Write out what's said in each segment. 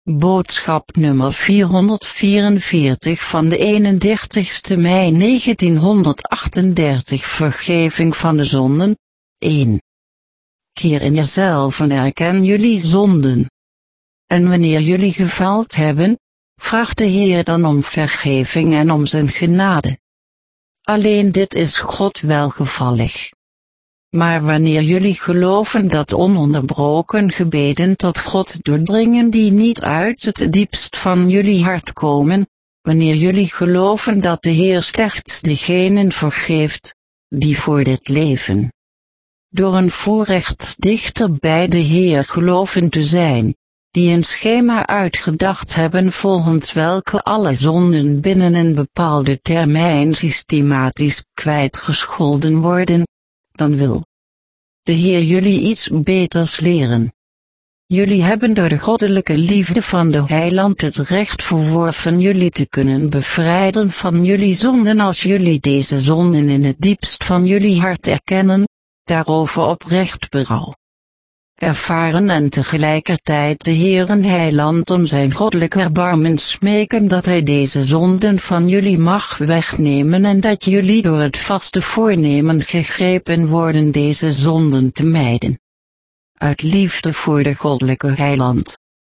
Boodschap nummer 444 van de 31ste mei 1938. Vergeving van de zonden. 1. Keer in jezelf en erken jullie zonden. En wanneer jullie gefaald hebben, vraagt de Heer dan om vergeving en om zijn genade. Alleen dit is God welgevallig. Maar wanneer jullie geloven dat ononderbroken gebeden tot God doordringen die niet uit het diepst van jullie hart komen, wanneer jullie geloven dat de Heer slechts degenen vergeeft, die voor dit leven door een voorrecht dichter bij de Heer geloven te zijn, die een schema uitgedacht hebben volgens welke alle zonden binnen een bepaalde termijn systematisch kwijtgescholden worden, dan wil de Heer jullie iets beters leren. Jullie hebben door de goddelijke liefde van de Heiland het recht verworven jullie te kunnen bevrijden van jullie zonden als jullie deze zonden in het diepst van jullie hart erkennen, daarover oprecht berouw ervaren en tegelijkertijd de Heer en Heiland om zijn goddelijk erbarmen smeken dat hij deze zonden van jullie mag wegnemen en dat jullie door het vaste voornemen gegrepen worden deze zonden te mijden. Uit liefde voor de goddelijke Heiland.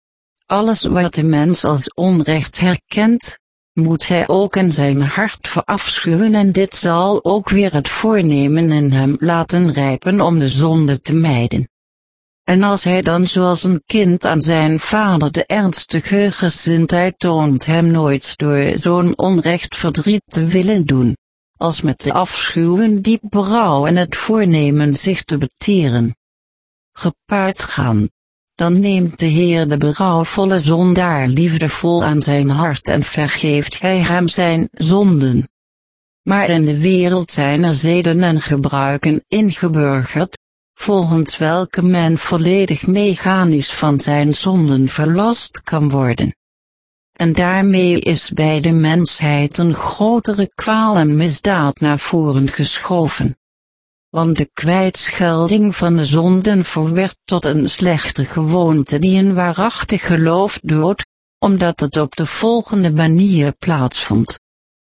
Alles wat de mens als onrecht herkent, moet hij ook in zijn hart verafschuwen en dit zal ook weer het voornemen in hem laten rijpen om de zonde te mijden. En als hij dan zoals een kind aan zijn vader de ernstige gezindheid toont hem nooit door zo'n onrecht verdriet te willen doen, als met de afschuw een diep berouw en het voornemen zich te beteren gepaard gaan, dan neemt de Heer de berouwvolle zondaar liefdevol aan zijn hart en vergeeft hij hem zijn zonden. Maar in de wereld zijn er zeden en gebruiken ingeburgerd, volgens welke men volledig mechanisch van zijn zonden verlost kan worden. En daarmee is bij de mensheid een grotere kwaal en misdaad naar voren geschoven. Want de kwijtschelding van de zonden verwerd tot een slechte gewoonte die een waarachtig geloof doodt, omdat het op de volgende manier plaatsvond.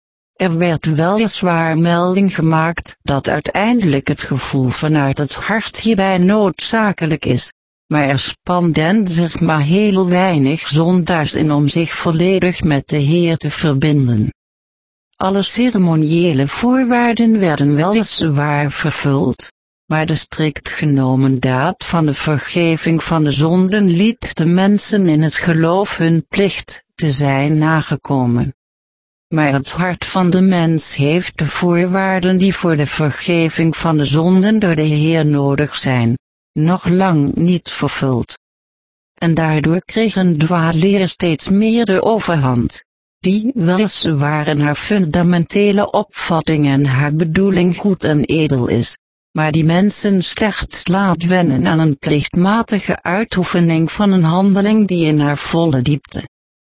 Er werd weliswaar melding gemaakt dat uiteindelijk het gevoel vanuit het hart hierbij noodzakelijk is, maar er spanden zich maar heel weinig zondaars in om zich volledig met de Heer te verbinden. Alle ceremoniële voorwaarden werden weliswaar vervuld, maar de strikt genomen daad van de vergeving van de zonden liet de mensen in het geloof hun plicht te zijn nagekomen. Maar het hart van de mens heeft de voorwaarden die voor de vergeving van de zonden door de Heer nodig zijn, nog lang niet vervuld. En daardoor kreeg een dwaalleer steeds meer de overhand, die weliswaar in haar fundamentele opvatting en haar bedoeling goed en edel is, maar die mensen slechts laat wennen aan een plichtmatige uitoefening van een handeling die in haar volle diepte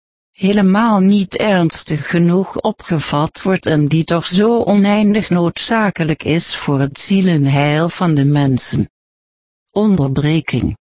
helemaal niet ernstig genoeg opgevat wordt en die toch zo oneindig noodzakelijk is voor het zielenheil van de mensen. Onderbreking.